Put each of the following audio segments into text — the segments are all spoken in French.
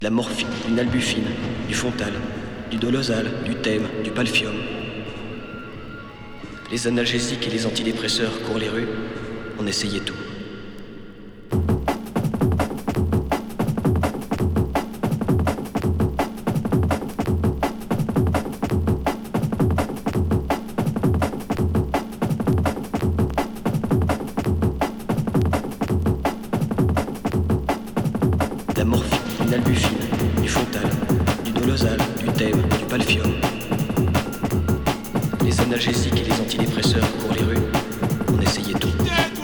de la morphine, du nalbuphine, du fontal, du dolozal, du thème, du palfium. Les analgésiques et les antidépresseurs courent les rues, on essayait tout. La morphine, du nalbuphine, du fontal, du dolozal, du thème, du palfium. Les analgésiques et les antidépresseurs courent les rues, on essayait tout.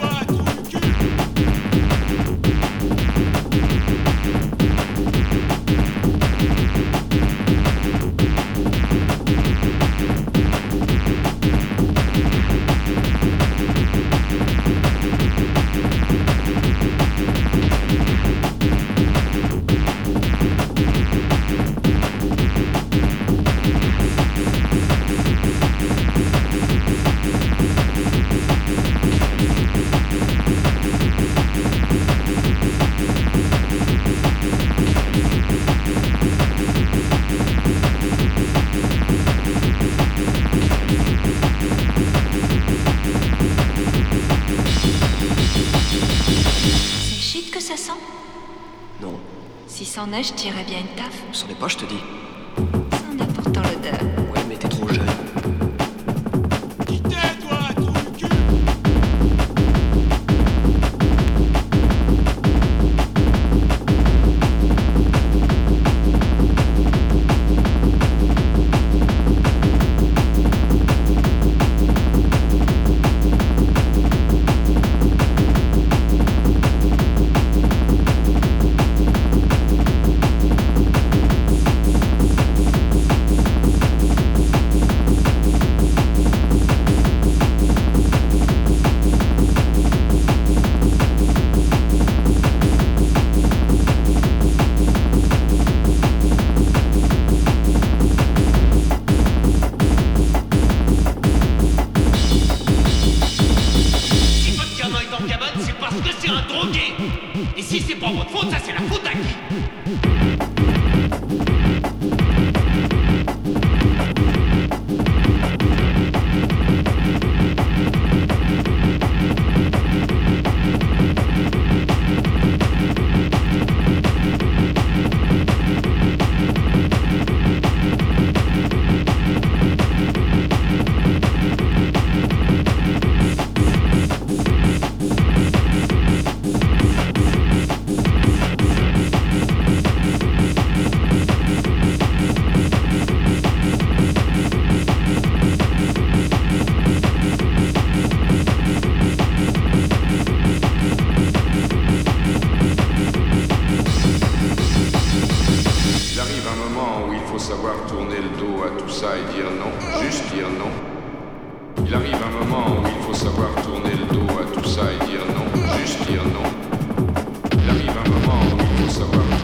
Non. Si c'en est, je tirerais bien une taf. C'en est pas, je te dis. Ça en a pourtant l'odeur. Ouais, mais t'es trop jeune. C'est un drogué. Et si c'est pas votre faute, ça c'est la faute à qui? Savoir tourner le dos à tout ça et dire non, juste dire non. Il arrive un moment où il faut savoir tourner le dos à tout ça et dire non, juste dire non. Il arrive un moment où il faut savoir